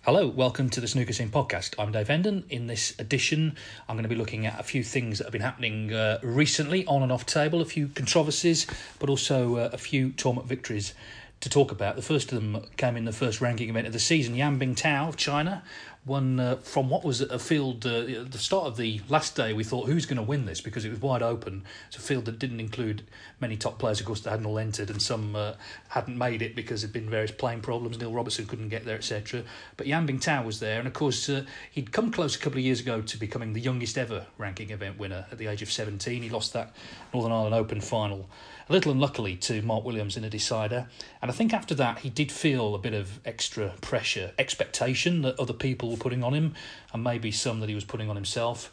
Hello, welcome to the Snooker Scene podcast. I'm Dave Hendon. In this edition, I'm going to be looking at a few things that have been happening recently on and off table, a few controversies, but also a few tournament victories to talk about. The first of them came in the first ranking event of the season. Yan Bingtao of China won from what was a field at the start of the last day. We thought, who's going to win this? Because it was wide open. It's a field that didn't include many top players. Of course, they hadn't all entered, and some hadn't made it because there'd been various playing problems. Neil Robertson couldn't get there, etc. But Yan Bingtao was there, and of course, he'd come close a couple of years ago to becoming the youngest ever ranking event winner at the age of 17. He lost that Northern Ireland Open final a little unluckily to Mark Williams in a decider. And I think after that, he did feel a bit of extra pressure, expectation that other people were putting on him, and maybe some that he was putting on himself.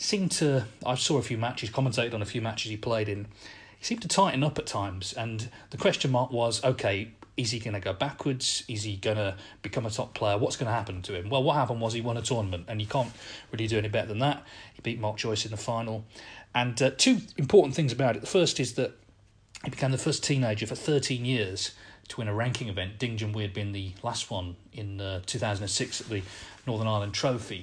I saw a few matches, commentated on a few matches he played in. He seemed to tighten up at times, and the question mark was, okay, is he going to go backwards? Is he going to become a top player? What's going to happen to him? Well, what happened was he won a tournament, and you can't really do any better than that. He beat Mark Joyce in the final. And two important things about it. The first is that he became the first teenager for 13 years to win a ranking event, Ding Junhui had been the last one in 2006 at the Northern Ireland Trophy.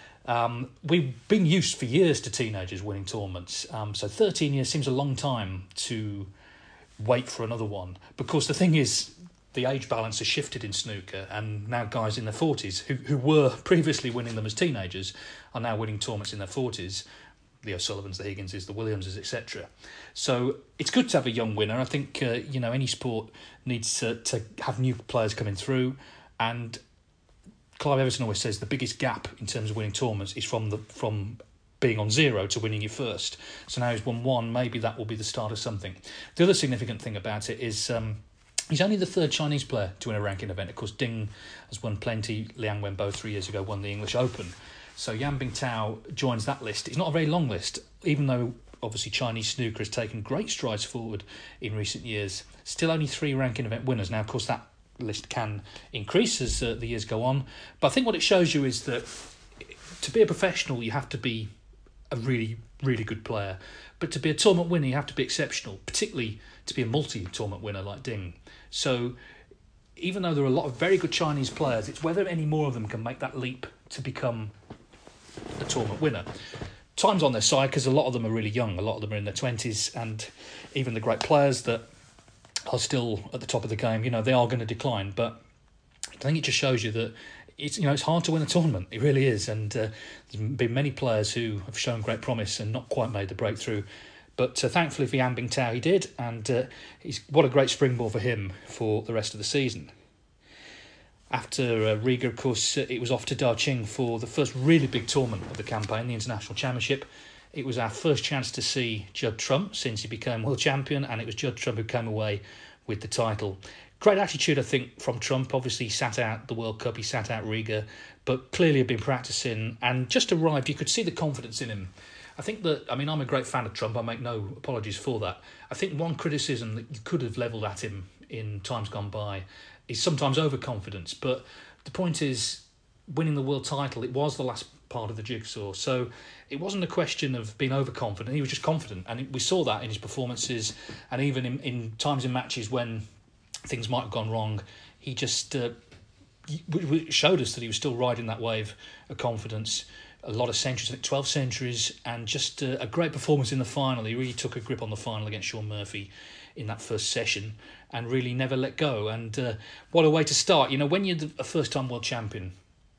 We've been used for years to teenagers winning tournaments, so 13 years seems a long time to wait for another one. Because the thing is, the age balance has shifted in snooker, and now guys in their 40s, who were previously winning them as teenagers, are now winning tournaments in their 40s. The O'Sullivans, the Higginses, the Williamses, etc. So it's good to have a young winner. I think any sport needs to have new players coming through, and Clive Everson always says the biggest gap in terms of winning tournaments is from being on zero to winning your first. So now he's won one. Maybe that will be the start of something. The other significant thing about it is he's only the third Chinese player to win a ranking event. Of course, Ding has won plenty. Liang Wenbo 3 years ago won the English Open. So Yan Bingtao joins that list. It's not a very long list, even though obviously Chinese snooker has taken great strides forward in recent years. Still only 3 ranking event winners. Now, of course, that list can increase as the years go on. But I think what it shows you is that to be a professional, you have to be a really, really good player. But to be a tournament winner, you have to be exceptional, particularly to be a multi-tournament winner like Ding. So even though there are a lot of very good Chinese players, it's whether any more of them can make that leap to become a tournament winner. Time's on their side because a lot of them are really young. A lot of them are in their 20s, and even the great players that are still at the top of the game, they are going to decline. But I think it just shows you that it's hard to win a tournament. It really is, and there's been many players who have shown great promise and not quite made the breakthrough. But thankfully for Yan Bingtao, he did, and what a great springboard for him for the rest of the season. After Riga, of course, it was off to Daqing for the first really big tournament of the campaign, the International Championship. It was our first chance to see Judd Trump since he became world champion, and it was Judd Trump who came away with the title. Great attitude, I think, from Trump. Obviously, he sat out the World Cup, he sat out Riga, but clearly had been practising and just arrived. You could see the confidence in him. I think I'm a great fan of Trump. I make no apologies for that. I think one criticism that you could have levelled at him in times gone by is sometimes overconfidence. But the point is, winning the world title, it was the last part of the jigsaw. So it wasn't a question of being overconfident. He was just confident. And we saw that in his performances, and even in times in matches when things might have gone wrong, he just showed us that he was still riding that wave of confidence. A lot of centuries, I think 12 centuries, and just a great performance in the final. He really took a grip on the final against Sean Murphy in that first session and really never let go. And what a way to start. When you're a first-time world champion,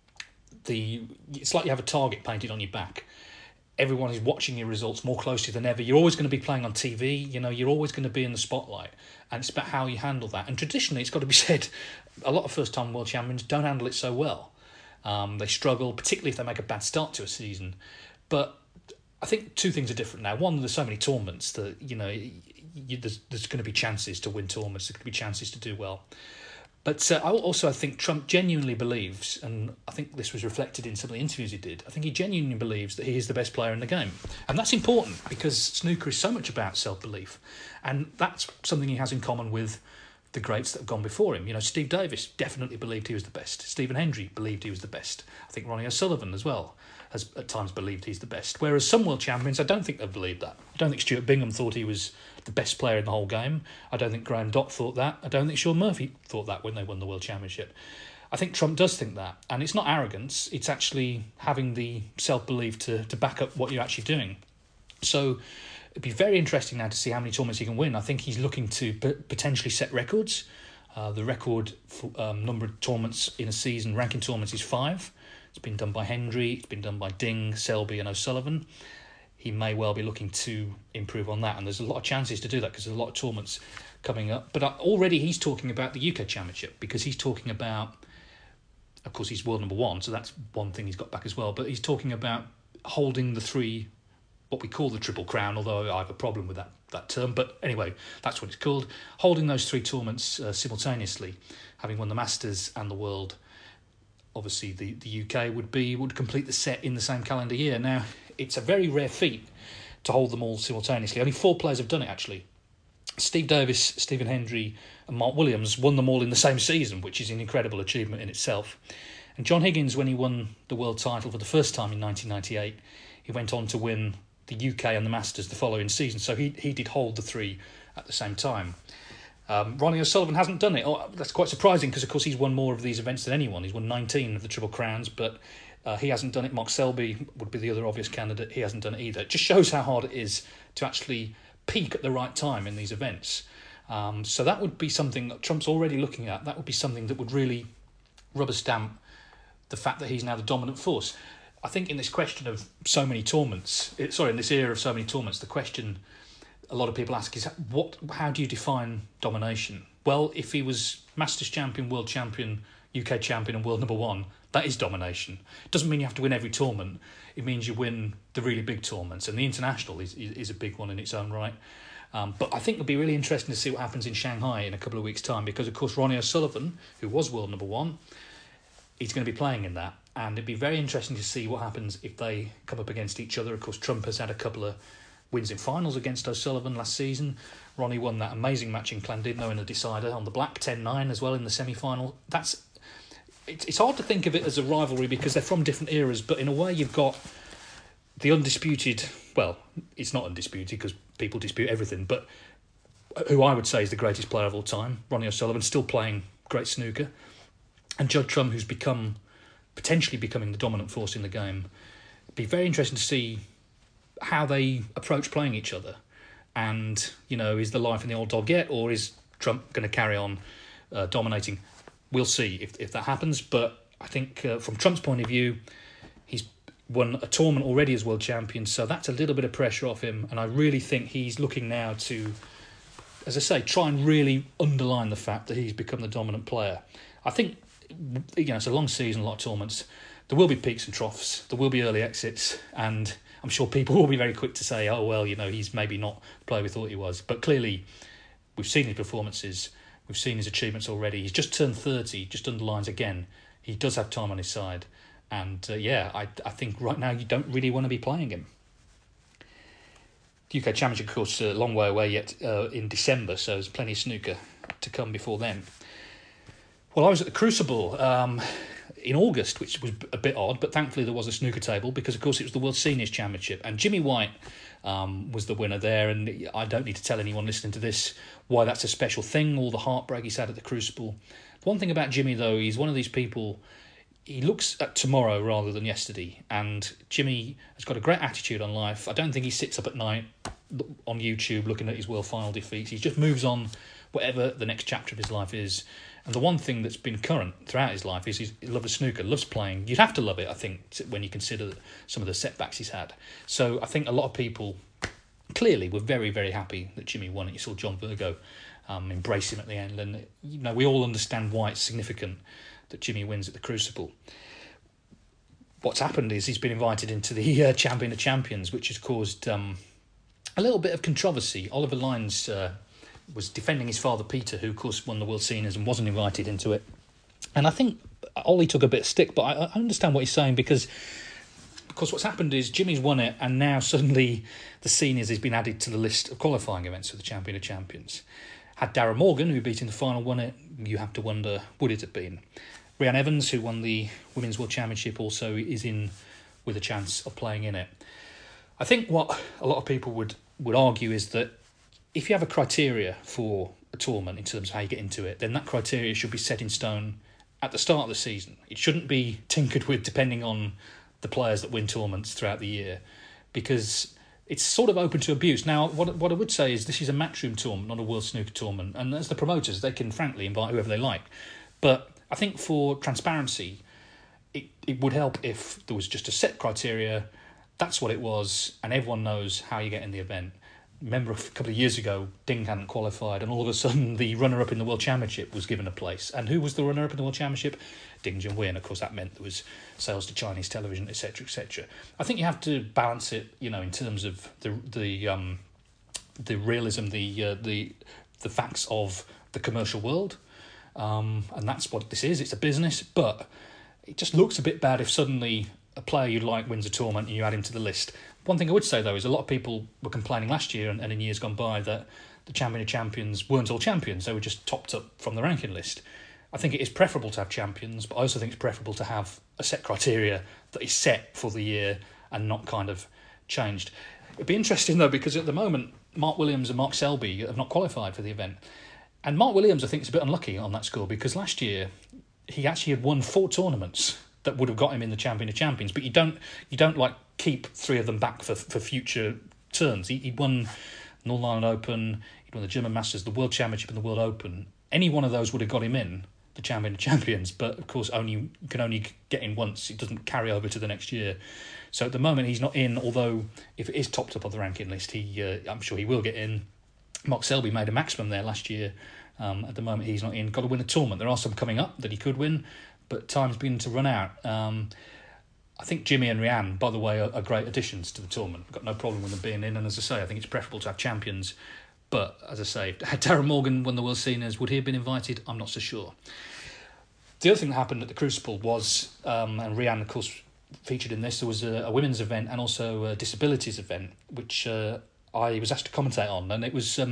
it's like you have a target painted on your back. Everyone is watching your results more closely than ever. You're always going to be playing on TV. You're always going to be in the spotlight. And it's about how you handle that. And traditionally, it's got to be said, a lot of first-time world champions don't handle it so well. They struggle, particularly if they make a bad start to a season. But I think two things are different now. One, there's so many tournaments that, there's going to be chances to win tournaments. There's going to be chances to do well. But I think Trump genuinely believes, and I think this was reflected in some of the interviews he did, I think he genuinely believes that he is the best player in the game. And that's important because snooker is so much about self-belief. And that's something he has in common with the greats that have gone before him. Steve Davis definitely believed he was the best. Stephen Hendry believed he was the best. I think Ronnie O'Sullivan as well has at times believed he's the best. Whereas some world champions, I don't think they've believed that. I don't think Stuart Bingham thought he was the best player in the whole game. I don't think Graham Dott thought that. I don't think Sean Murphy thought that when they won the World Championship. I think Trump does think that, and it's not arrogance. It's actually having the self-belief to back up what you're actually doing. So it'd be very interesting now to see how many tournaments he can win. I think he's looking to potentially set records. The record for, number of tournaments in a season, ranking tournaments, is 5. It's been done by Hendry, it's been done by Ding, Selby and O'Sullivan. He may well be looking to improve on that, and there's a lot of chances to do that because there's a lot of tournaments coming up. But already he's talking about the UK Championship, because he's talking about, of course, he's world number 1, so that's one thing he's got back as well. But he's talking about holding the 3, what we call the Triple Crown, although I have a problem with that term. But anyway, that's what it's called. Holding those 3 tournaments simultaneously, having won the Masters and the World. Obviously, the UK would complete the set in the same calendar year. Now, it's a very rare feat to hold them all simultaneously. Only 4 players have done it, actually. Steve Davis, Stephen Hendry and Mark Williams won them all in the same season, which is an incredible achievement in itself. And John Higgins, when he won the world title for the first time in 1998, he went on to win the UK and the Masters the following season. So he did hold the 3 at the same time. Ronnie O'Sullivan hasn't done it. Oh, that's quite surprising, because, of course, he's won more of these events than anyone. He's won 19 of the Triple Crowns, but he hasn't done it. Mark Selby would be the other obvious candidate. He hasn't done it either. It just shows how hard it is to actually peak at the right time in these events. So that would be something that Trump's already looking at. That would be something that would really rubber stamp the fact that he's now the dominant force. I think in this question of so many tournaments, in this era of so many tournaments, the question a lot of people ask is, how do you define domination? Well, if he was Masters champion, world champion, UK champion and world number 1, that is domination. It doesn't mean you have to win every tournament. It means you win the really big tournaments, and the International is a big one in its own right. But I think it'll be really interesting to see what happens in Shanghai in a couple of weeks' time, because, of course, Ronnie O'Sullivan, who was world number 1, he's going to be playing in that. And it'd be very interesting to see what happens if they come up against each other. Of course, Trump has had a couple of wins in finals against O'Sullivan last season. Ronnie won that amazing match in Llandudno in the decider on the black, 10-9 as well in the semi-final. It's hard to think of it as a rivalry because they're from different eras, but in a way you've got the undisputed, well, it's not undisputed because people dispute everything, but who I would say is the greatest player of all time, Ronnie O'Sullivan, still playing great snooker, and Judd Trump, who's potentially becoming the dominant force in the game. It'd be very interesting to see how they approach playing each other, and is the life in the old dog yet, or is Trump going to carry on dominating? We'll see if that happens, but I think from Trump's point of view, he's won a tournament already as world champion, so that's a little bit of pressure off him, and I really think he's looking now to, as I say, try and really underline the fact that he's become the dominant player. I think it's a long season, a lot of tournaments. There will be peaks and troughs, there will be early exits, and I'm sure people will be very quick to say, oh, well, he's maybe not the player we thought he was. But clearly, we've seen his performances, we've seen his achievements already. He's just turned 30, just underlines again, he does have time on his side. And I think right now you don't really want to be playing him. The UK Championship, of course, a long way away yet in December, so there's plenty of snooker to come before then. Well, I was at the Crucible in August, which was a bit odd, but thankfully there was a snooker table because, of course, it was the World Seniors Championship, and Jimmy White was the winner there, and I don't need to tell anyone listening to this why that's a special thing, all the heartbreak he's had at the Crucible. One thing about Jimmy, though, he's one of these people, he looks at tomorrow rather than yesterday, and Jimmy has got a great attitude on life. I don't think he sits up at night on YouTube looking at his world final defeats. He just moves on whatever the next chapter of his life is. And the one thing that's been current throughout his life is his love of snooker, loves playing. You'd have to love it, I think, when you consider some of the setbacks he's had. So I think a lot of people clearly were very, very happy that Jimmy won it. You saw John Virgo embrace him at the end. And, we all understand why it's significant that Jimmy wins at the Crucible. What's happened is he's been invited into the Champion of Champions, which has caused a little bit of controversy. Oliver Lyons was defending his father Peter, who of course won the World Seniors and wasn't invited into it. And I think Ollie took a bit of stick, but I understand what he's saying because what's happened is Jimmy's won it, and now suddenly the Seniors has been added to the list of qualifying events for the Champion of Champions. Had Darren Morgan, who beat in the final, won it, you have to wonder, would it have been? Rhian Evans, who won the Women's World Championship, also is in with a chance of playing in it. I think what a lot of people would argue is that if you have a criteria for a tournament in terms of how you get into it, then that criteria should be set in stone at the start of the season. It shouldn't be tinkered with depending on the players that win tournaments throughout the year, because it's sort of open to abuse. Now, what I would say is this is a Matchroom tournament, not a World Snooker tournament, and as the promoters, they can frankly invite whoever they like. But I think for transparency, it would help if there was just a set criteria, that's what it was, and everyone knows how you get in the event. Remember a couple of years ago, Ding hadn't qualified, and all of a sudden the runner-up in the World Championship was given a place. And who was the runner-up in the World Championship? Ding Junhui. Of course, that meant there was sales to Chinese television, etc., etc. I think you have to balance it, in terms of the realism, the facts of the commercial world, and that's what this is. It's a business, but it just looks a bit bad if suddenly a player you like wins a tournament and you add him to the list. One thing I would say, though, is a lot of people were complaining last year and in years gone by that the champion of champions weren't all champions. They were just topped up from the ranking list. I think it is preferable to have champions, but I also think it's preferable to have a set criteria that is set for the year and not kind of changed. It'd be interesting, though, because at the moment, Mark Williams and Mark Selby have not qualified for the event. And Mark Williams, I think, is a bit unlucky on that score, because last year he actually had won 4 tournaments that would have got him in the champion of champions, but you don't like keep 3 of them back for future turns. He won Northern Ireland Open, he won the German Masters, the World Championship and the World Open. Any one of those would have got him in the champion of champions, but of course you can only get in once. It doesn't carry over to the next year. So at the moment he's not in, although if it is topped up on the ranking list, I'm sure he will get in. Mark Selby made a maximum there last year. At the moment he's not in. Got to win a tournament. There are some coming up that he could win, but time's beginning to run out. I think Jimmy and Rhian, by the way, are great additions to the tournament. I've got no problem with them being in, and as I say, I think it's preferable to have champions. But as I say, had Darren Morgan won the World Seniors, would he have been invited? I'm not so sure. The other thing that happened at the Crucible was, and Rhian, of course, featured in this, there was a women's event and also a disabilities event, which I was asked to commentate on, and it was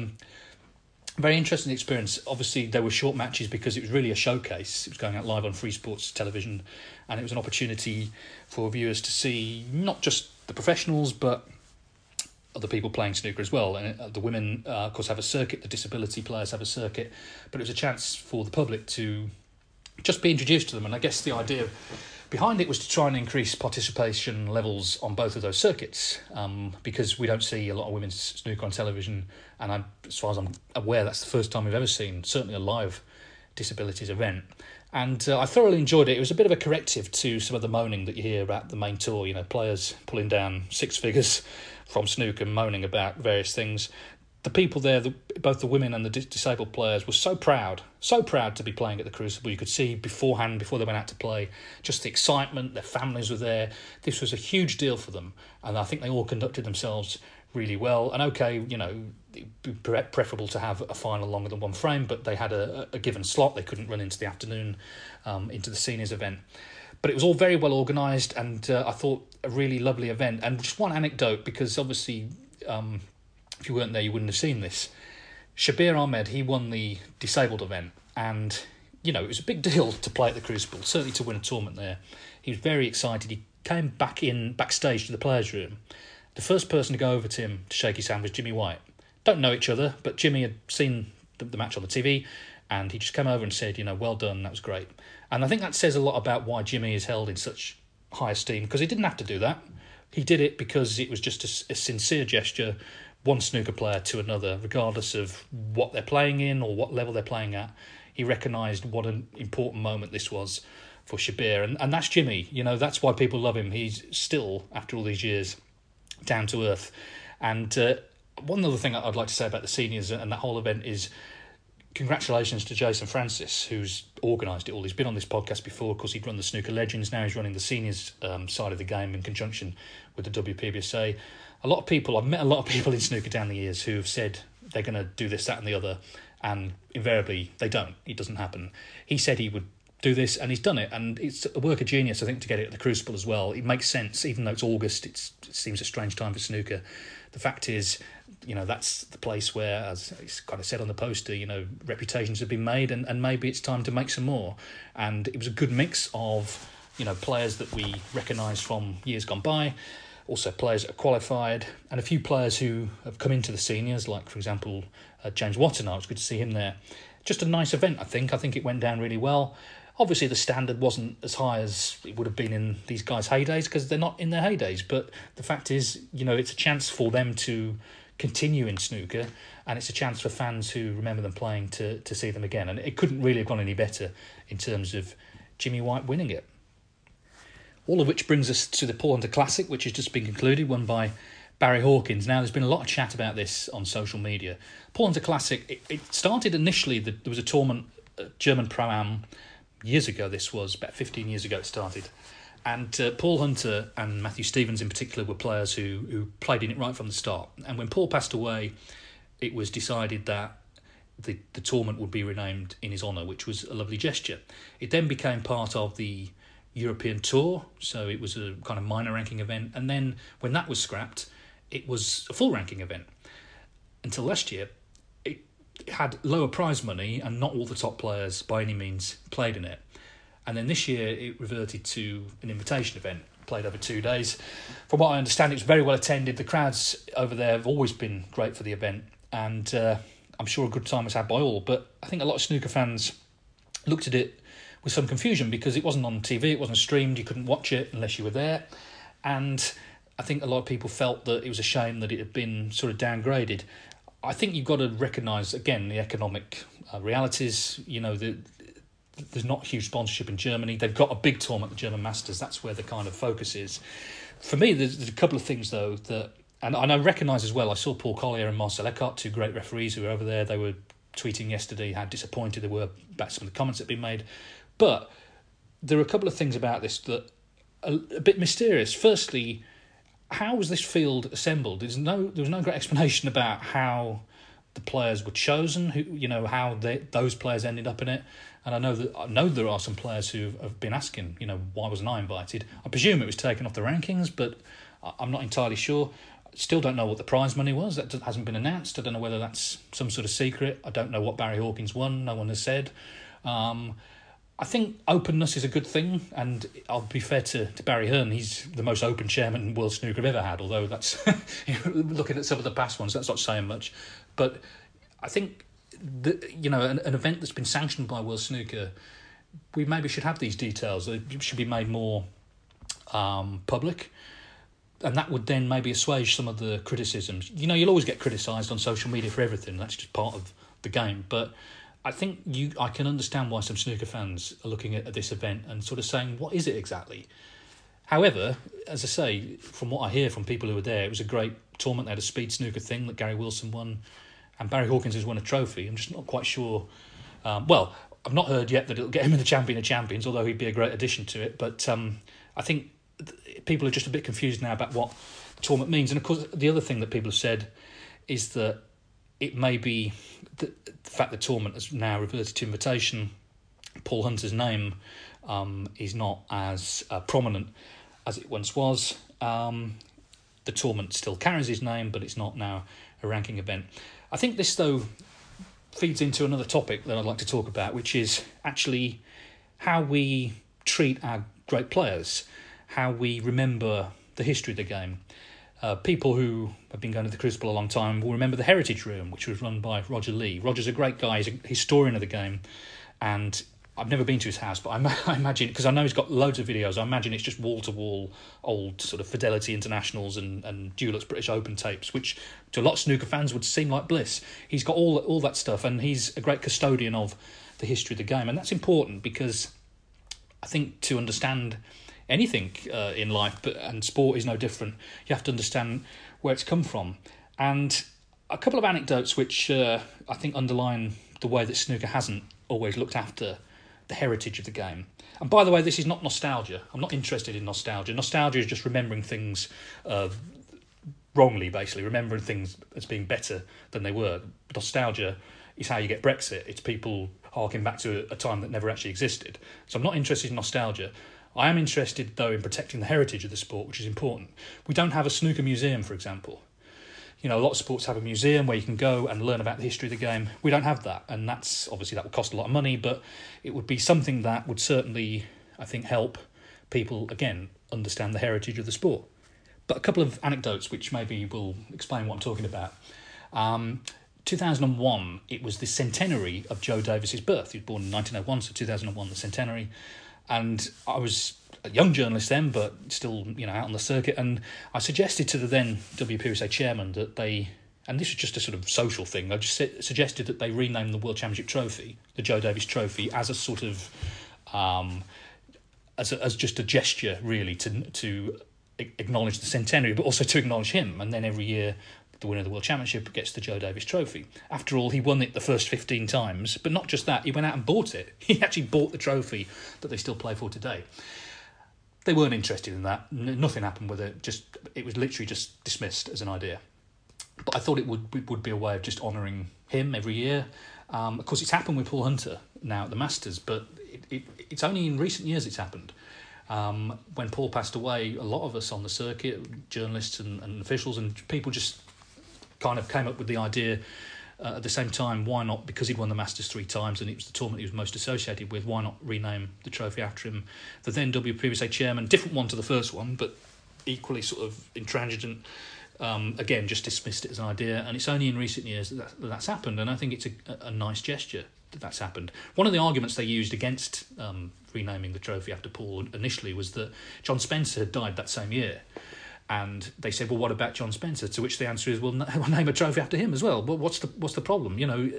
very interesting experience. Obviously, there were short matches because it was really a showcase. It was going out live on Free Sports television, and it was an opportunity for viewers to see not just the professionals, but other people playing snooker as well. And the women, of course, have a circuit. The disability players have a circuit, but it was a chance for the public to just be introduced to them. And I guess the idea behind it was to try and increase participation levels on both of those circuits, because we don't see a lot of women's snooker on television, and as far as I'm aware, that's the first time we've ever seen certainly a live disabilities event. And I thoroughly enjoyed it. It was a bit of a corrective to some of the moaning that you hear about the main tour, players pulling down 6 figures from snooker, moaning about various things. The people there, both the women and the disabled players, were so proud to be playing at the Crucible. You could see beforehand, before they went out to play, just the excitement, their families were there. This was a huge deal for them, and I think they all conducted themselves really well. And okay, it'd be preferable to have a final longer than 1 frame, but they had a given slot. They couldn't run into the afternoon, into the seniors event. But it was all very well organised, and I thought a really lovely event. And just one anecdote, because obviously if you weren't there, you wouldn't have seen this. Shabir Ahmed, he won the disabled event, and it was a big deal to play at the Crucible, certainly to win a tournament there. He was very excited. He came backstage to the players' room. The first person to go over to him to shake his hand was Jimmy White. Don't know each other, but Jimmy had seen the match on the TV, and he just came over and said, well done, that was great. And I think that says a lot about why Jimmy is held in such high esteem, because he didn't have to do that. He did it because it was just a sincere gesture, one snooker player to another, regardless of what they're playing in or what level they're playing at. He recognised what an important moment this was for Shabir. And that's Jimmy. That's why people love him. He's still, after all these years, down to earth. And one other thing I'd like to say about the seniors and that whole event is congratulations to Jason Francis, who's organised it all. He's been on this podcast before. Of course, he'd run the Snooker Legends. Now he's running the seniors side of the game in conjunction with the WPBSA. I've met a lot of people in snooker down the years who have said they're going to do this, that and the other, and invariably they don't. It doesn't happen. He said he would do this, and he's done it, and it's a work of genius, I think, to get it at the Crucible as well. It makes sense, even though it's August, it seems a strange time for snooker. The fact is, that's the place where, as it's kind of said on the poster, reputations have been made, and maybe it's time to make some more. And it was a good mix of, players that we recognise from years gone by, also players that are qualified, and a few players who have come into the seniors, like, for example, James Wattenau. It's good to see him there. Just a nice event, I think. I think it went down really well. Obviously, the standard wasn't as high as it would have been in these guys' heydays because they're not in their heydays. But the fact is, it's a chance for them to continue in snooker, and it's a chance for fans who remember them playing to see them again. And it couldn't really have gone any better in terms of Jimmy White winning it. All of which brings us to the Paul Hunter Classic, which has just been concluded, won by Barry Hawkins. Now, there's been a lot of chat about this on social media. Paul Hunter Classic, it started initially, there was a tournament, German Pro-Am, years ago this was, about 15 years ago it started. And Paul Hunter and Matthew Stevens in particular were players who played in it right from the start. And when Paul passed away, it was decided that the tournament would be renamed in his honour, which was a lovely gesture. It then became part of the European Tour, so it was a kind of minor ranking event. And then when that was scrapped, it was a full ranking event. Until last year, it had lower prize money and not all the top players by any means played in it. And then this year it reverted to an invitation event, played over 2 days. From what I understand, it was very well attended. The crowds over there have always been great for the event, and I'm sure a good time was had by all. But I think a lot of snooker fans looked at it with some confusion because it wasn't on TV, it wasn't streamed, you couldn't watch it unless you were there. And I think a lot of people felt that it was a shame that it had been sort of downgraded. I think you've got to recognise, again, the economic realities. There's not huge sponsorship in Germany. They've got a big tournament, the German Masters. That's where the kind of focus is. For me, there's a couple of things, though, that... And I recognise as well, I saw Paul Collier and Marcel Eckhart, two great referees who were over there. They were tweeting yesterday how disappointed they were about some of the comments that had been made. But there are a couple of things about this that are a bit mysterious. Firstly, how was this field assembled? There was no great explanation about how the players were chosen, how those players ended up in it. And I know there are some players who have been asking, why wasn't I invited? I presume it was taken off the rankings, but I'm not entirely sure. Still don't know what the prize money was. That hasn't been announced. I don't know whether that's some sort of secret. I don't know what Barry Hawkins won. No one has said. I think openness is a good thing, and I'll be fair to Barry Hearn. He's the most open chairman World Snooker have ever had, although that's looking at some of the past ones, that's not saying much. But I think that, an event that's been sanctioned by World Snooker, we maybe should have these details. They should be made more public, and that would then maybe assuage some of the criticisms. You'll always get criticised on social media for everything. That's just part of the game. But I think I can understand why some snooker fans are looking at this event and sort of saying, what is it exactly? However, as I say, from what I hear from people who were there, it was a great tournament. They had a speed snooker thing that Gary Wilson won, and Barry Hawkins has won a trophy. I'm just not quite sure. I've not heard yet that it'll get him in the Champion of Champions, although he'd be a great addition to it. But I think people are just a bit confused now about what the tournament means. And of course, the other thing that people have said is that it may be the fact the tournament has now reverted to invitation. Paul Hunter's name is not as prominent as it once was. The tournament still carries his name, but it's not now a ranking event. I think this, though, feeds into another topic that I'd like to talk about, which is actually how we treat our great players, how we remember the history of the game. People who have been going to the Crucible a long time will remember the Heritage Room, which was run by Roger Lee. Roger's a great guy. He's a historian of the game, and I've never been to his house, but I imagine, because I know he's got loads of videos, I imagine it's just wall-to-wall old sort of Fidelity Internationals and Dulux British Open tapes, which to a lot of snooker fans would seem like bliss. He's got all that stuff, and he's a great custodian of the history of the game, and that's important because I think to understand anything in life, and sport is no different, you have to understand where it's come from. And a couple of anecdotes which I think underline the way that snooker hasn't always looked after the heritage of the game. And by the way, this is not nostalgia. I'm not interested in nostalgia. Nostalgia is just remembering things wrongly, basically, remembering things as being better than they were. Nostalgia is how you get Brexit. It's people harking back to a time that never actually existed. So I'm not interested in nostalgia. I am interested, though, in protecting the heritage of the sport, which is important. We don't have a snooker museum, for example. A lot of sports have a museum where you can go and learn about the history of the game. We don't have that, and that's obviously that would cost a lot of money, but it would be something that would certainly, I think, help people, again, understand the heritage of the sport. But a couple of anecdotes which maybe will explain what I'm talking about. 2001, it was the centenary of Joe Davis's birth. He was born in 1901, so 2001, the centenary. And I was a young journalist then, but still, out on the circuit. And I suggested to the then WPBSA chairman that they, and this was just a sort of social thing, I just suggested that they rename the World Championship Trophy, the Joe Davis Trophy, as a sort of, as just a gesture, really, to acknowledge the centenary, but also to acknowledge him. And then every year, the winner of the World Championship gets the Joe Davis Trophy. After all, he won it the first 15 times, but not just that, he went out and bought it. He actually bought the trophy that they still play for today. They weren't interested in that. Nothing happened with it. It was literally just dismissed as an idea. But I thought it would be a way of just honouring him every year. Of course, it's happened with Paul Hunter now at the Masters, but it's only in recent years it's happened. When Paul passed away, a lot of us on the circuit, journalists and officials and people just kind of came up with the idea at the same time, why not, because he'd won the Masters 3 times and it was the tournament he was most associated with, why not rename the trophy after him? The then WPBSA chairman, different one to the first one, but equally sort of intransigent, again, just dismissed it as an idea. And it's only in recent years that's happened, and I think it's a nice gesture that's happened. One of the arguments they used against renaming the trophy after Paul initially was that John Spencer had died that same year. And they said, well, what about John Spencer? To which the answer is, well, we'll name a trophy after him as well. But what's the problem?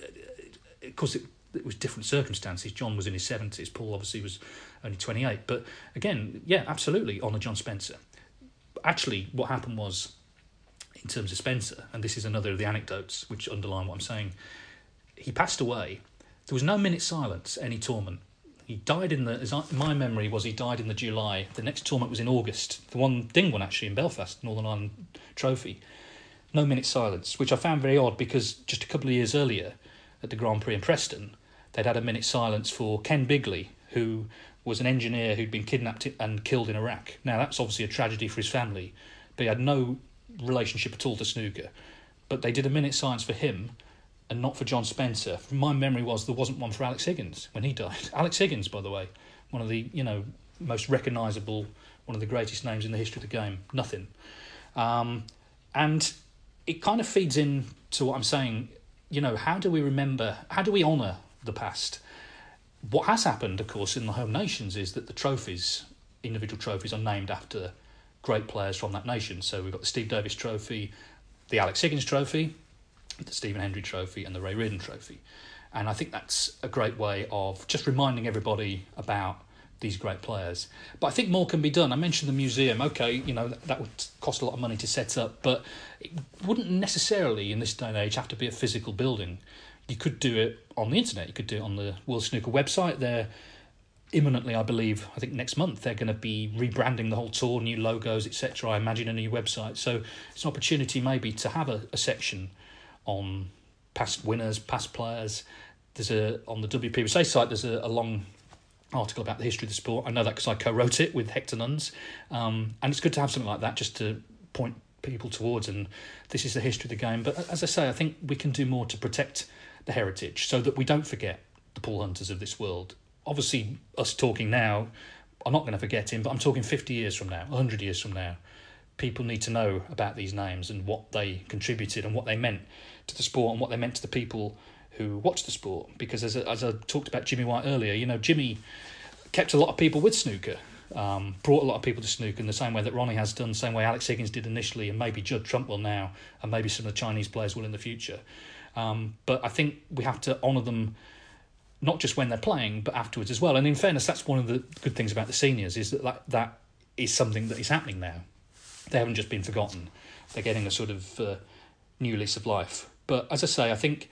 Of course, it was different circumstances. John was in his 70s. Paul obviously was only 28. But again, yeah, absolutely, honour John Spencer. Actually, what happened was, in terms of Spencer, and this is another of the anecdotes which underline what I'm saying, he passed away. There was no minute silence at any tournament. He died my memory was he died in the July. The next tournament was in August. The one Ding won actually in Belfast, Northern Ireland Trophy. No minute silence, which I found very odd because just a couple of years earlier at the Grand Prix in Preston, they'd had a minute silence for Ken Bigley, who was an engineer who'd been kidnapped and killed in Iraq. Now, that's obviously a tragedy for his family, but he had no relationship at all to snooker. But they did a minute silence for him and not for John Spencer. From my memory was there wasn't one for Alex Higgins when he died. Alex Higgins, by the way, one of the most recognisable, one of the greatest names in the history of the game. Nothing. And it kind of feeds in to what I'm saying. How do we remember? How do we honour the past? What has happened, of course, in the home nations is that the trophies, individual trophies, are named after great players from that nation. So we've got the Steve Davis Trophy, the Alex Higgins Trophy, the Stephen Hendry Trophy and the Ray Reardon Trophy. And I think that's a great way of just reminding everybody about these great players. But I think more can be done. I mentioned the museum. Okay, that would cost a lot of money to set up, but it wouldn't necessarily, in this day and age, have to be a physical building. You could do it on the internet. You could do it on the World Snooker website. They're imminently, I think next month, they're going to be rebranding the whole tour, new logos, etc. I imagine a new website. So it's an opportunity maybe to have a section on past winners, past players. On the WPBSA site, there's a long article about the history of the sport. I know that because I co-wrote it with Hector Nuns. And it's good to have something like that just to point people towards, and this is the history of the game. But as I say, I think we can do more to protect the heritage so that we don't forget the Paul Hunters of this world. Obviously, us talking now, I'm not going to forget him, but I'm talking 50 years from now, 100 years from now. People need to know about these names and what they contributed and what they meant to the sport and what they meant to the people who watch the sport. Because as I talked about Jimmy White earlier, Jimmy kept a lot of people with snooker, brought a lot of people to snooker in the same way that Ronnie has done, the same way Alex Higgins did initially, and maybe Judd Trump will now, and maybe some of the Chinese players will in the future. But I think we have to honour them not just when they're playing, but afterwards as well. And in fairness, that's one of the good things about the seniors, is that is something that is happening now. They haven't just been forgotten. They're getting a sort of new lease of life. But as I say, I think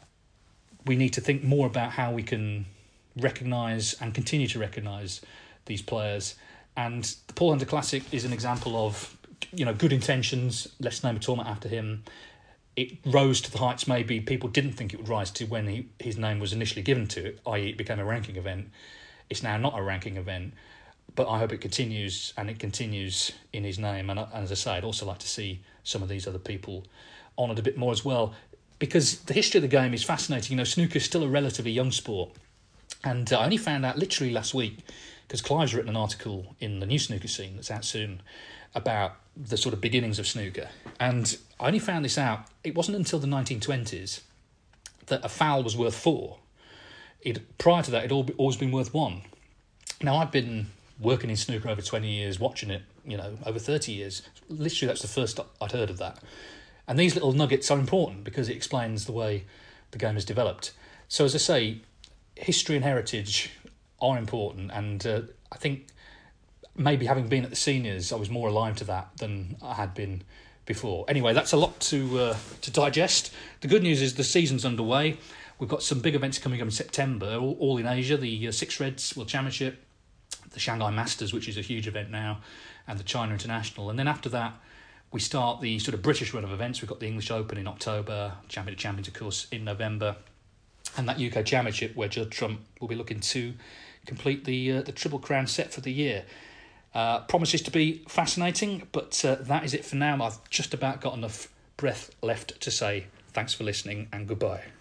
we need to think more about how we can recognise and continue to recognise these players. And the Paul Hunter Classic is an example of, good intentions. Let's name a tournament after him. It rose to the heights maybe people didn't think it would rise to when his name was initially given to it, i.e. it became a ranking event. It's now not a ranking event, but I hope it continues, and it continues in his name. And as I say, I'd also like to see some of these other people honoured a bit more as well, because the history of the game is fascinating. Snooker is still a relatively young sport, and I only found out literally last week, because Clive's written an article in the New Snooker Scene that's out soon about the sort of beginnings of snooker. And I only found this out, it wasn't until the 1920s that a foul was worth 4. Prior to that, it'd always been worth 1. Now, I've been working in snooker over 20 years, watching it, over 30 years. Literally, that's the first I'd heard of that. And these little nuggets are important because it explains the way the game has developed. So, as I say, history and heritage are important, and I think maybe having been at the seniors, I was more alive to that than I had been before. Anyway, that's a lot to digest. The good news is the season's underway. We've got some big events coming up in September, all in Asia, the Six Reds World Championship, the Shanghai Masters, which is a huge event now, and the China International. And then after that, we start the sort of British run of events. We've got the English Open in October, Champion of Champions, of course, in November, and that UK Championship where Judd Trump will be looking to complete the Triple Crown set for the year. Promises to be fascinating, but that is it for now. I've just about got enough breath left to say thanks for listening and goodbye.